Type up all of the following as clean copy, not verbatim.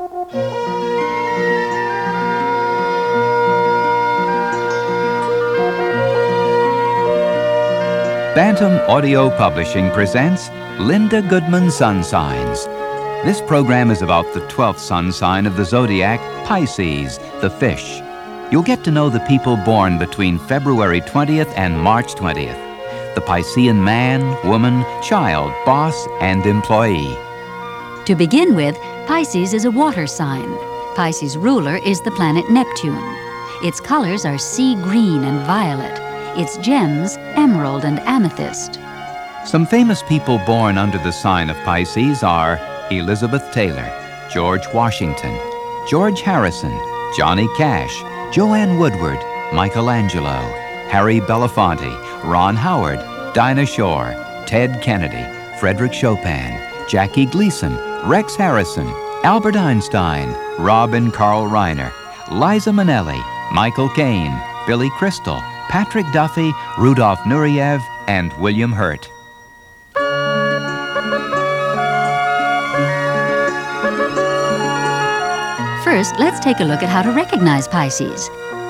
Bantam Audio Publishing presents Linda Goodman Sun Signs. This program is about the 12th sun sign of the zodiac, Pisces, the fish. You'll get to know the people born between February 20th and March 20th. The Piscean man, woman, child, boss, and employee. To begin with, Pisces is a water sign. Pisces' ruler is the planet Neptune. Its colors are sea green and violet. Its gems, emerald and amethyst. Some famous people born under the sign of Pisces are Elizabeth Taylor, George Washington, George Harrison, Johnny Cash, Joanne Woodward, Michelangelo, Harry Belafonte, Ron Howard, Dinah Shore, Ted Kennedy, Frederick Chopin, Jackie Gleason, Rex Harrison, Albert Einstein, Robin Carl Reiner, Liza Minnelli, Michael Caine, Billy Crystal, Patrick Duffy, Rudolf Nureyev, and William Hurt. First, let's take a look at how to recognize Pisces.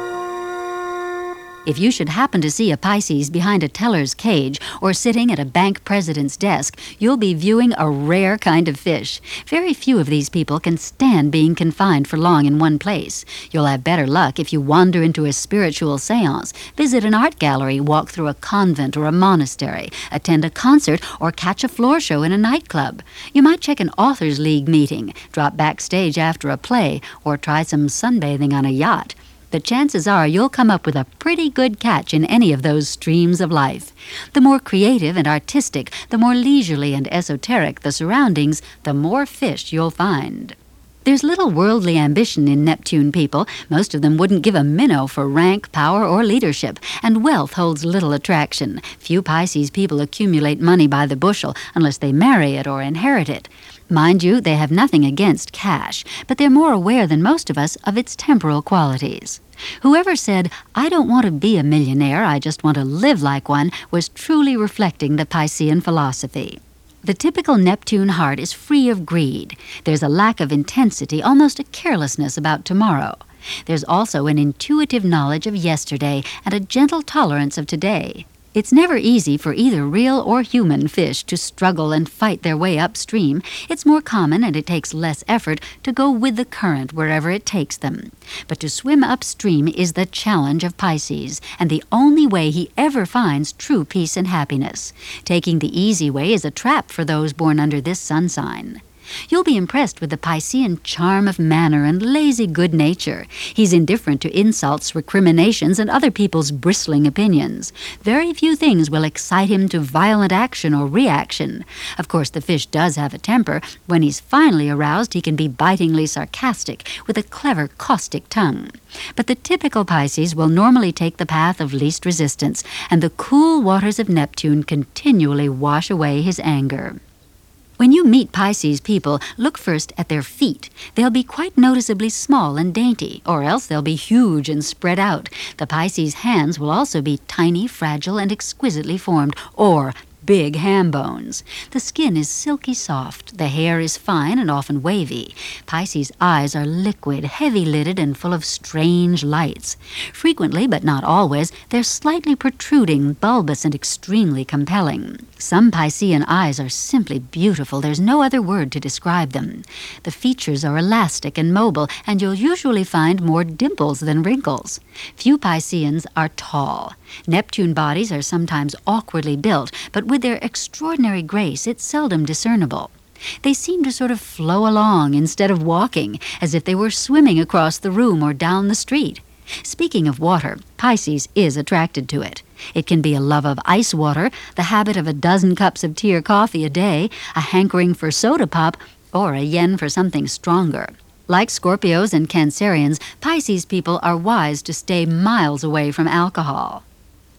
If you should happen to see a Pisces behind a teller's cage or sitting at a bank president's desk, you'll be viewing a rare kind of fish. Very few of these people can stand being confined for long in one place. You'll have better luck if you wander into a spiritual seance, visit an art gallery, walk through a convent or a monastery, attend a concert, or catch a floor show in a nightclub. You might check an authors' league meeting, drop backstage after a play, or try some sunbathing on a yacht. The chances are you'll come up with a pretty good catch in any of those streams of life. The more creative and artistic, the more leisurely and esoteric the surroundings, the more fish you'll find. There's little worldly ambition in Neptune people. Most of them wouldn't give a minnow for rank, power, or leadership, and wealth holds little attraction. Few Pisces people accumulate money by the bushel unless they marry it or inherit it. Mind you, they have nothing against cash, but they're more aware than most of us of its temporal qualities. Whoever said, "I don't want to be a millionaire, I just want to live like one," was truly reflecting the Piscean philosophy. The typical Neptune heart is free of greed. There's a lack of intensity, almost a carelessness about tomorrow. There's also an intuitive knowledge of yesterday and a gentle tolerance of today. It's never easy for either real or human fish to struggle and fight their way upstream. It's more common and it takes less effort to go with the current wherever it takes them. But to swim upstream is the challenge of Pisces, and the only way he ever finds true peace and happiness. Taking the easy way is a trap for those born under this sun sign. You'll be impressed with the Piscean charm of manner and lazy good nature. He's indifferent to insults, recriminations, and other people's bristling opinions. Very few things will excite him to violent action or reaction. Of course, the fish does have a temper. When he's finally aroused, he can be bitingly sarcastic, with a clever, caustic tongue. But the typical Pisces will normally take the path of least resistance, and the cool waters of Neptune continually wash away his anger. When you meet Pisces people, look first at their feet. They'll be quite noticeably small and dainty, or else they'll be huge and spread out. The Pisces hands will also be tiny, fragile, and exquisitely formed, or big ham bones. The skin is silky soft. The hair is fine and often wavy. Pisces' eyes are liquid, heavy-lidded, and full of strange lights. Frequently, but not always, they're slightly protruding, bulbous, and extremely compelling. Some Piscean eyes are simply beautiful. There's no other word to describe them. The features are elastic and mobile, and you'll usually find more dimples than wrinkles. Few Pisceans are tall. Neptune bodies are sometimes awkwardly built, but with their extraordinary grace, it's seldom discernible. They seem to sort of flow along instead of walking, as if they were swimming across the room or down the street. Speaking of water, Pisces is attracted to it. It can be a love of ice water, the habit of a dozen cups of tea or coffee a day, a hankering for soda pop, or a yen for something stronger. Like Scorpios and Cancerians, Pisces people are wise to stay miles away from alcohol.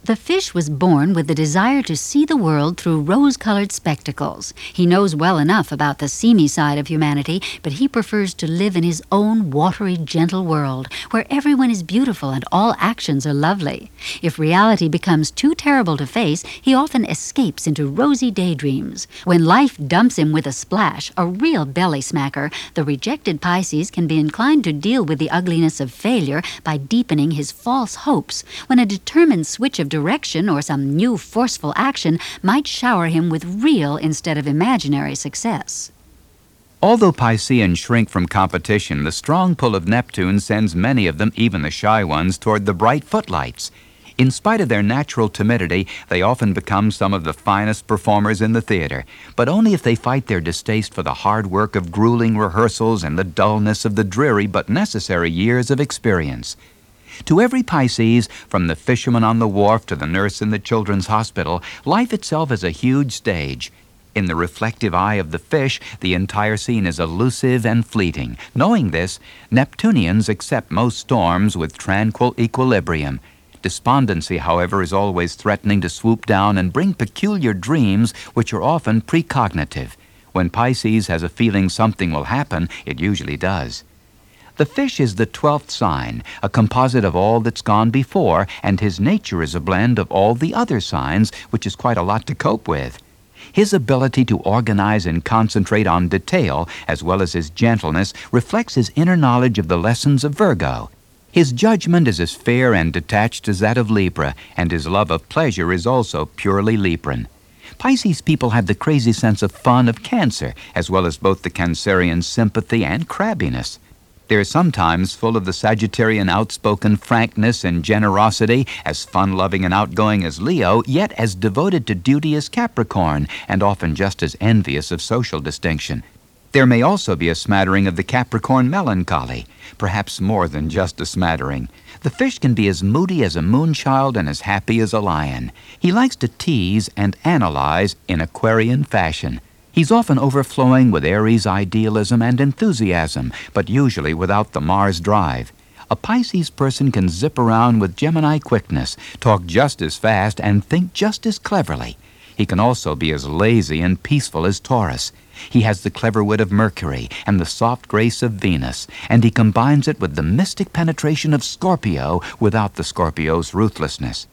The fish was born with the desire to see the world through rose-colored spectacles. He knows well enough about the seamy side of humanity, but he prefers to live in his own watery, gentle world, where everyone is beautiful and all actions are lovely. If reality becomes too terrible to face, he often escapes into rosy daydreams. When life dumps him with a splash, a real belly smacker, the rejected Pisces can be inclined to deal with the ugliness of failure by deepening his false hopes, when a determined switch of direction or some new forceful action might shower him with real instead of imaginary success. Although Pisceans shrink from competition, the strong pull of Neptune sends many of them, even the shy ones, toward the bright footlights. In spite of their natural timidity, they often become some of the finest performers in the theater, but only if they fight their distaste for the hard work of grueling rehearsals and the dullness of the dreary but necessary years of experience. To every Pisces, from the fisherman on the wharf to the nurse in the children's hospital, life itself is a huge stage. In the reflective eye of the fish, the entire scene is elusive and fleeting. Knowing this, Neptunians accept most storms with tranquil equilibrium. Despondency, however, is always threatening to swoop down and bring peculiar dreams which are often precognitive. When Pisces has a feeling something will happen, it usually does. The fish is the 12th sign, a composite of all that's gone before, and his nature is a blend of all the other signs, which is quite a lot to cope with. His ability to organize and concentrate on detail, as well as his gentleness, reflects his inner knowledge of the lessons of Virgo. His judgment is as fair and detached as that of Libra, and his love of pleasure is also purely Libran. Pisces people have the crazy sense of fun of Cancer, as well as both the Cancerian sympathy and crabbiness. They are sometimes full of the Sagittarian outspoken frankness and generosity, as fun-loving and outgoing as Leo, yet as devoted to duty as Capricorn, and often just as envious of social distinction. There may also be a smattering of the Capricorn melancholy, perhaps more than just a smattering. The fish can be as moody as a moonchild and as happy as a lion. He likes to tease and analyze in Aquarian fashion. He's often overflowing with Aries idealism and enthusiasm, but usually without the Mars drive. A Pisces person can zip around with Gemini quickness, talk just as fast, and think just as cleverly. He can also be as lazy and peaceful as Taurus. He has the clever wit of Mercury and the soft grace of Venus, and he combines it with the mystic penetration of Scorpio without the Scorpio's ruthlessness.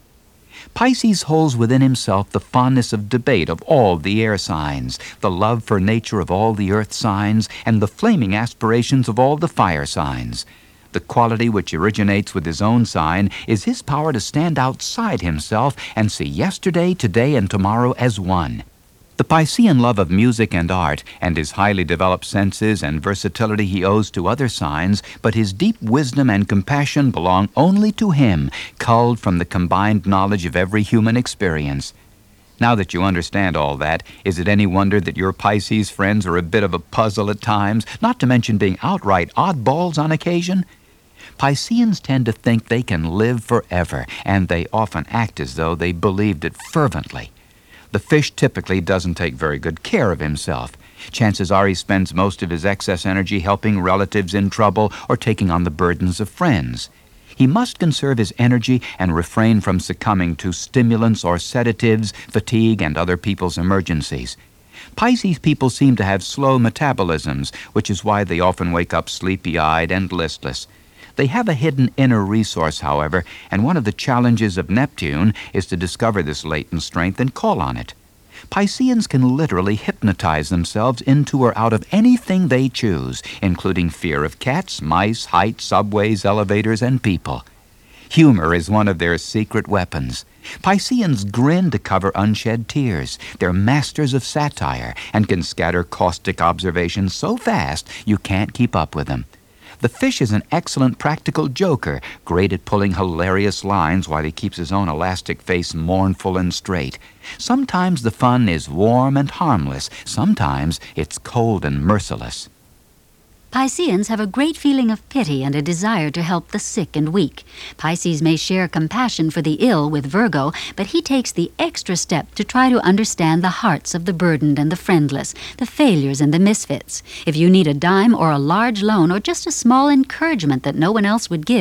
Pisces holds within himself the fondness of debate of all the air signs, the love for nature of all the earth signs, and the flaming aspirations of all the fire signs. The quality which originates with his own sign is his power to stand outside himself and see yesterday, today, and tomorrow as one. The Piscean love of music and art, and his highly developed senses and versatility he owes to other signs, but his deep wisdom and compassion belong only to him, culled from the combined knowledge of every human experience. Now that you understand all that, is it any wonder that your Pisces friends are a bit of a puzzle at times, not to mention being outright oddballs on occasion? Pisceans tend to think they can live forever, and they often act as though they believed it fervently. The fish typically doesn't take very good care of himself. Chances are he spends most of his excess energy helping relatives in trouble or taking on the burdens of friends. He must conserve his energy and refrain from succumbing to stimulants or sedatives, fatigue, and other people's emergencies. Pisces people seem to have slow metabolisms, which is why they often wake up sleepy-eyed and listless. They have a hidden inner resource, however, and one of the challenges of Neptune is to discover this latent strength and call on it. Pisceans can literally hypnotize themselves into or out of anything they choose, including fear of cats, mice, heights, subways, elevators, and people. Humor is one of their secret weapons. Pisceans grin to cover unshed tears. They're masters of satire and can scatter caustic observations so fast you can't keep up with them. The fish is an excellent practical joker, great at pulling hilarious lines while he keeps his own elastic face mournful and straight. Sometimes the fun is warm and harmless. Sometimes it's cold and merciless. Pisceans have a great feeling of pity and a desire to help the sick and weak. Pisces may share compassion for the ill with Virgo, but he takes the extra step to try to understand the hearts of the burdened and the friendless, the failures and the misfits. If you need a dime or a large loan or just a small encouragement that no one else would give,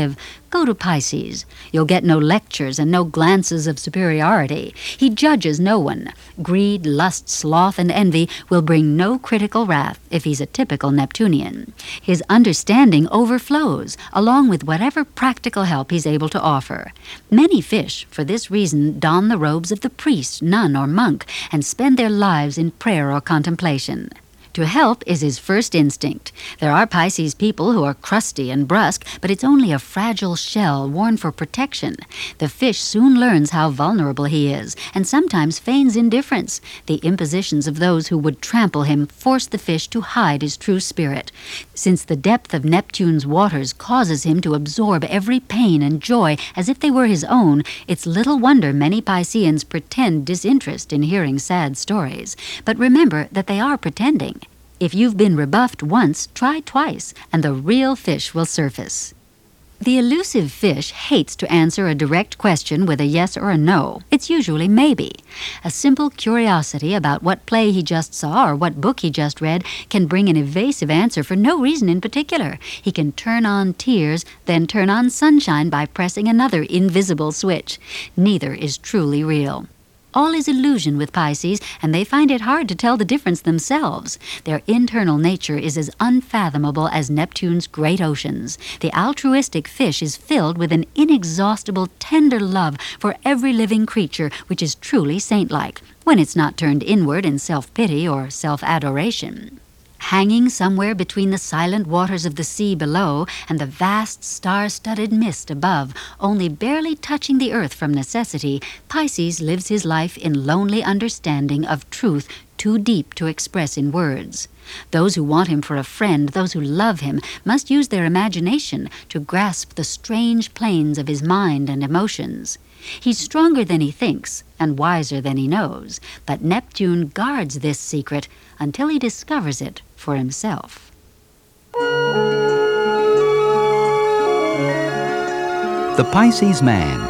Go to Pisces. You'll get no lectures and no glances of superiority. He judges no one. Greed, lust, sloth, and envy will bring no critical wrath if he's a typical Neptunian. His understanding overflows, along with whatever practical help he's able to offer. Many fish, for this reason, don the robes of the priest, nun, or monk, and spend their lives in prayer or contemplation. To help is his first instinct. There are Pisces people who are crusty and brusque, but it's only a fragile shell worn for protection. The fish soon learns how vulnerable he is, and sometimes feigns indifference. The impositions of those who would trample him force the fish to hide his true spirit. Since the depth of Neptune's waters causes him to absorb every pain and joy as if they were his own, it's little wonder many Pisceans pretend disinterest in hearing sad stories. But remember that they are pretending. If you've been rebuffed once, try twice, and the real fish will surface. The elusive fish hates to answer a direct question with a yes or a no. It's usually maybe. A simple curiosity about what play he just saw or what book he just read can bring an evasive answer for no reason in particular. He can turn on tears, then turn on sunshine by pressing another invisible switch. Neither is truly real. All is illusion with Pisces, and they find it hard to tell the difference themselves. Their internal nature is as unfathomable as Neptune's great oceans. The altruistic fish is filled with an inexhaustible, tender love for every living creature, which is truly saint-like, when it's not turned inward in self-pity or self-adoration. Hanging somewhere between the silent waters of the sea below and the vast star-studded mist above, only barely touching the earth from necessity, Pisces lives his life in lonely understanding of truth too deep to express in words. Those who want him for a friend, those who love him, must use their imagination to grasp the strange planes of his mind and emotions. He's stronger than he thinks and wiser than he knows, but Neptune guards this secret until he discovers it for himself. The Pisces Man.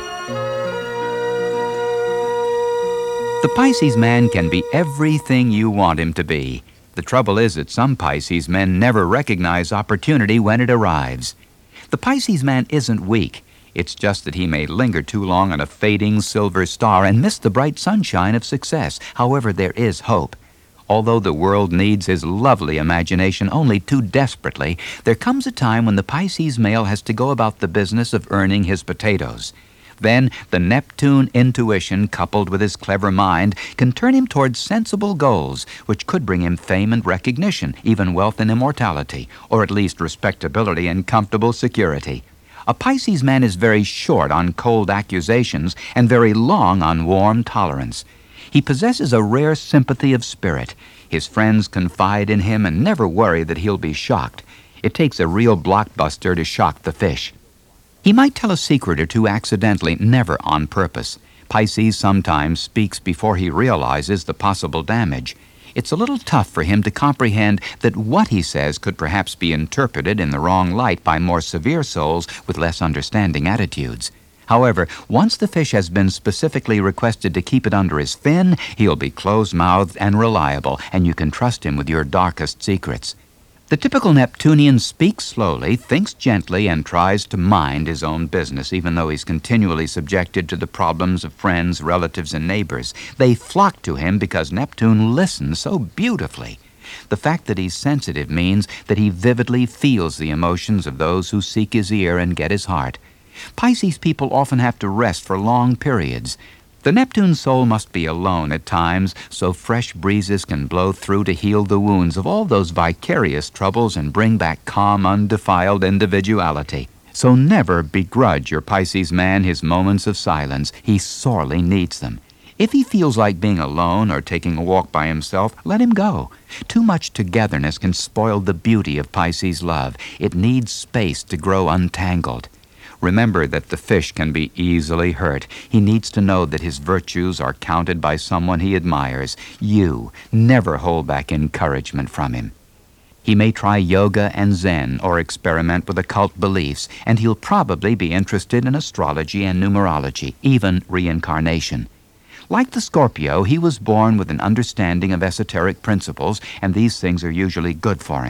The Pisces man can be everything you want him to be. The trouble is that some Pisces men never recognize opportunity when it arrives. The Pisces man isn't weak. It's just that he may linger too long on a fading silver star and miss the bright sunshine of success. However, there is hope. Although the world needs his lovely imagination only too desperately, there comes a time when the Pisces male has to go about the business of earning his potatoes. Then the Neptune intuition, coupled with his clever mind, can turn him towards sensible goals, which could bring him fame and recognition, even wealth and immortality, or at least respectability and comfortable security. A Pisces man is very short on cold accusations and very long on warm tolerance. He possesses a rare sympathy of spirit. His friends confide in him and never worry that he'll be shocked. It takes a real blockbuster to shock the fish. He might tell a secret or two accidentally, never on purpose. Pisces sometimes speaks before he realizes the possible damage. It's a little tough for him to comprehend that what he says could perhaps be interpreted in the wrong light by more severe souls with less understanding attitudes. However, once the fish has been specifically requested to keep it under his fin, he'll be closed-mouthed and reliable, and you can trust him with your darkest secrets. The typical Neptunian speaks slowly, thinks gently, and tries to mind his own business, even though he's continually subjected to the problems of friends, relatives, and neighbors. They flock to him because Neptune listens so beautifully. The fact that he's sensitive means that he vividly feels the emotions of those who seek his ear and get his heart. Pisces people often have to rest for long periods. The Neptune soul must be alone at times, so fresh breezes can blow through to heal the wounds of all those vicarious troubles and bring back calm, undefiled individuality. So never begrudge your Pisces man his moments of silence. He sorely needs them. If he feels like being alone or taking a walk by himself, let him go. Too much togetherness can spoil the beauty of Pisces love. It needs space to grow untangled. Remember that the fish can be easily hurt. He needs to know that his virtues are counted by someone he admires. You never hold back encouragement from him. He may try yoga and Zen or experiment with occult beliefs, and he'll probably be interested in astrology and numerology, even reincarnation. Like the Scorpio, he was born with an understanding of esoteric principles, and these things are usually good for him.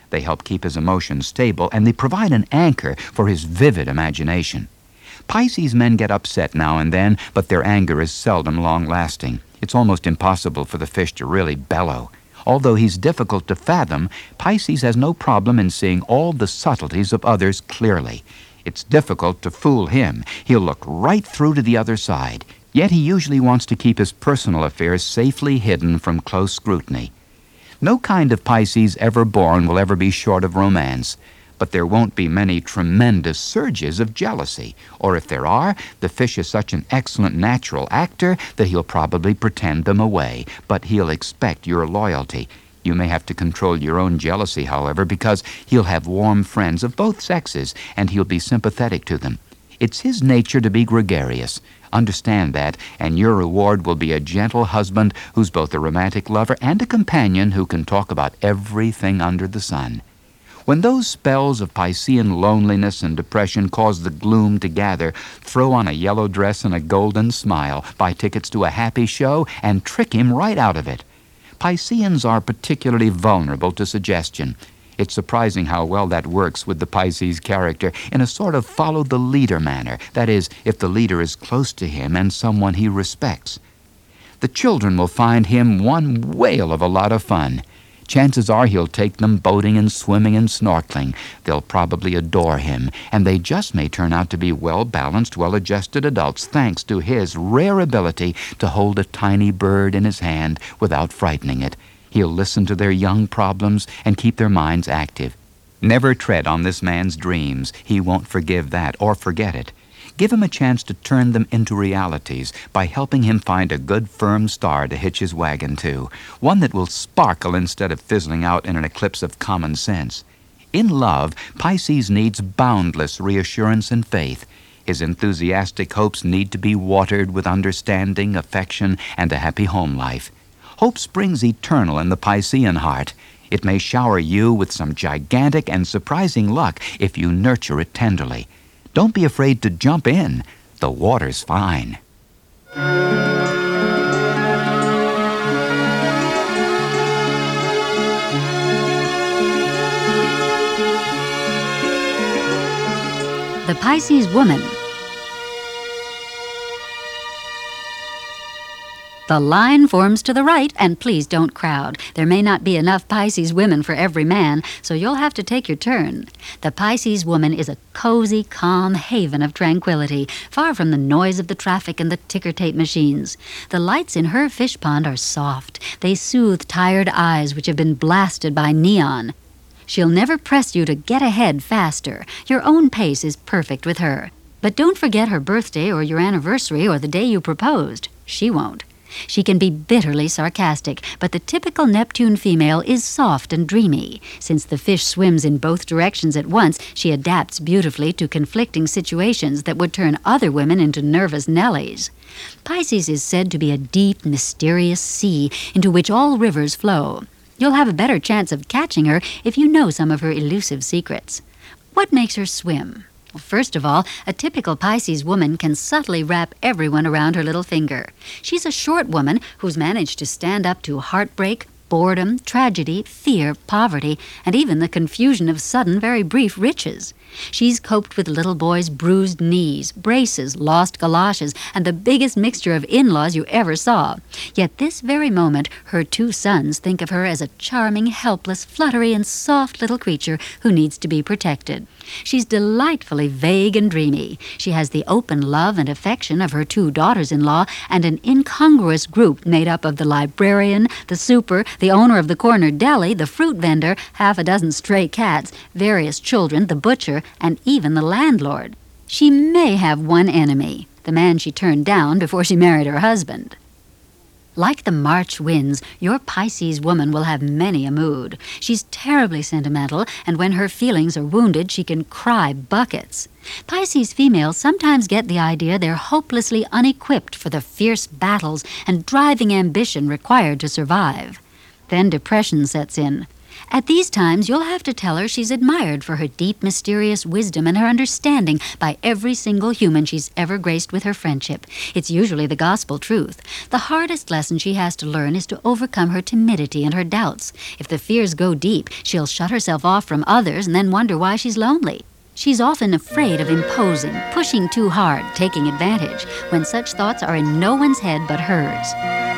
They help keep his emotions stable, and they provide an anchor for his vivid imagination. Pisces men get upset now and then, but their anger is seldom long-lasting. It's almost impossible for the fish to really bellow. Although he's difficult to fathom, Pisces has no problem in seeing all the subtleties of others clearly. It's difficult to fool him. He'll look right through to the other side. Yet he usually wants to keep his personal affairs safely hidden from close scrutiny. No kind of Pisces ever born will ever be short of romance, but there won't be many tremendous surges of jealousy, or if there are, the fish is such an excellent natural actor that he'll probably pretend them away, but he'll expect your loyalty. You may have to control your own jealousy, however, because he'll have warm friends of both sexes, and he'll be sympathetic to them. It's his nature to be gregarious. Understand that, and your reward will be a gentle husband who's both a romantic lover and a companion who can talk about everything under the sun. When those spells of Piscean loneliness and depression cause the gloom to gather, throw on a yellow dress and a golden smile, buy tickets to a happy show, and trick him right out of it. Pisceans are particularly vulnerable to suggestion. It's surprising how well that works with the Pisces character in a sort of follow-the-leader manner, that is, if the leader is close to him and someone he respects. The children will find him one whale of a lot of fun. Chances are he'll take them boating and swimming and snorkeling. They'll probably adore him, and they just may turn out to be well-balanced, well-adjusted adults thanks to his rare ability to hold a tiny bird in his hand without frightening it. He'll listen to their young problems and keep their minds active. Never tread on this man's dreams. He won't forgive that or forget it. Give him a chance to turn them into realities by helping him find a good firm star to hitch his wagon to, one that will sparkle instead of fizzling out in an eclipse of common sense. In love, Pisces needs boundless reassurance and faith. His enthusiastic hopes need to be watered with understanding, affection, and a happy home life. Hope springs eternal in the Piscean heart. It may shower you with some gigantic and surprising luck if you nurture it tenderly. Don't be afraid to jump in. The water's fine. The Pisces woman. The line forms to the right, and please don't crowd. There may not be enough Pisces women for every man, so you'll have to take your turn. The Pisces woman is a cozy, calm haven of tranquility, far from the noise of the traffic and the ticker-tape machines. The lights in her fish pond are soft. They soothe tired eyes which have been blasted by neon. She'll never press you to get ahead faster. Your own pace is perfect with her. But don't forget her birthday or your anniversary or the day you proposed. She won't. She can be bitterly sarcastic, but the typical Neptune female is soft and dreamy. Since the fish swims in both directions at once, she adapts beautifully to conflicting situations that would turn other women into nervous Nellies. Pisces is said to be a deep, mysterious sea into which all rivers flow. You'll have a better chance of catching her if you know some of her elusive secrets. What makes her swim? Well, first of all, a typical Pisces woman can subtly wrap everyone around her little finger. She's a short woman who's managed to stand up to heartbreak, boredom, tragedy, fear, poverty, and even the confusion of sudden, very brief riches. She's coped with little boys' bruised knees, braces, lost galoshes, and the biggest mixture of in-laws you ever saw. Yet this very moment, her two sons think of her as a charming, helpless, fluttery, and soft little creature who needs to be protected. She's delightfully vague and dreamy. She has the open love and affection of her two daughters-in-law and an incongruous group made up of the librarian, the super, the owner of the corner deli, the fruit vendor, half a dozen stray cats, various children, the butcher, and even the landlord. She may have one enemy, the man she turned down before she married her husband. Like the March winds, your Pisces woman will have many a mood. She's terribly sentimental, and when her feelings are wounded, she can cry buckets. Pisces females sometimes get the idea they're hopelessly unequipped for the fierce battles and driving ambition required to survive. Then depression sets in. At these times, you'll have to tell her she's admired for her deep, mysterious wisdom and her understanding by every single human she's ever graced with her friendship. It's usually the gospel truth. The hardest lesson she has to learn is to overcome her timidity and her doubts. If the fears go deep, she'll shut herself off from others and then wonder why she's lonely. She's often afraid of imposing, pushing too hard, taking advantage, when such thoughts are in no one's head but hers.